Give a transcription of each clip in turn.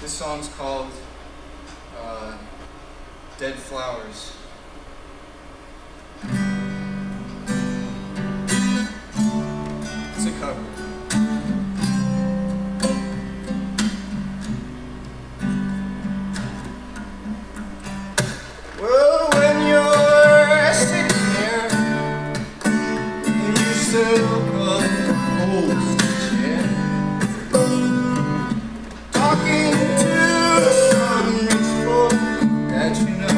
This song's called Dead Flowers. It's a cover. Well, when you're sitting there in your so-called chair, talking to some rich folk that you know.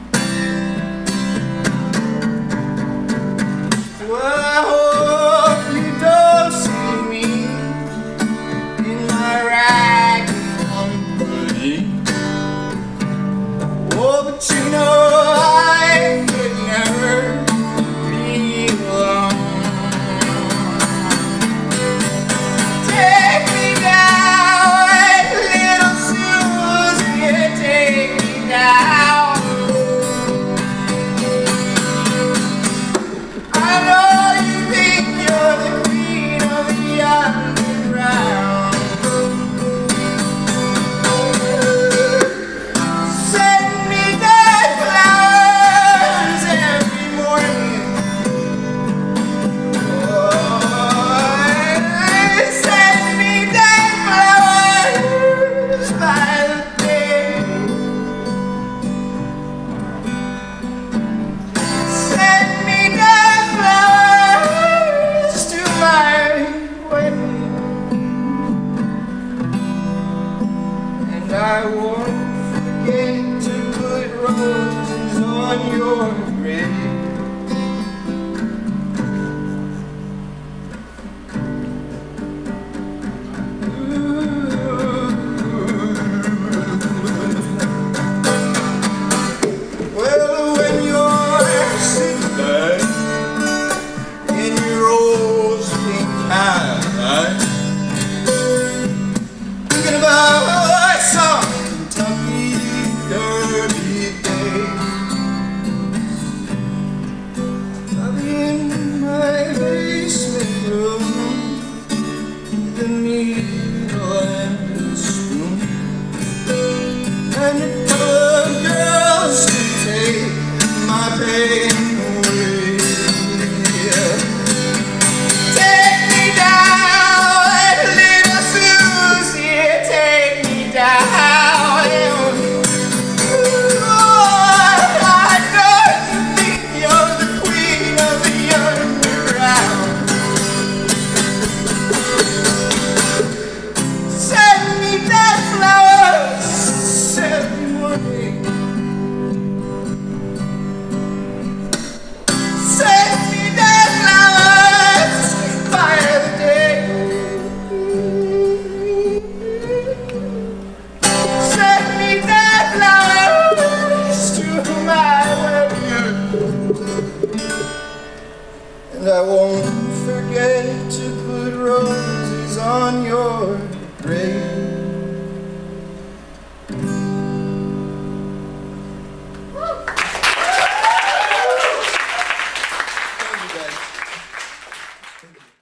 Well, I hope you don't see me in my ragged company. Oh, but you know I could never be alone. Take me down, little Susie, take me down. I know you think you're the queen of the underground. Send me dead flowers every morning. Send me dead flowers by the day. Send me dead flowers to my wedding, and I won't forget to put roses on your grave. Well, when you're sitting back in your rose pink tie, thinking about some Kentucky Derby days, I'll be in my basement room with a needle and a spoon, and a couple of girls to take my pain away. Take me down, little Susie, take me down. Oh, I know you think you're the queen of the underground. Send me dead flowers every morning. Send me dead flowers by the day. Send me dead flowers to my wedding, and I won't forget to put roses on your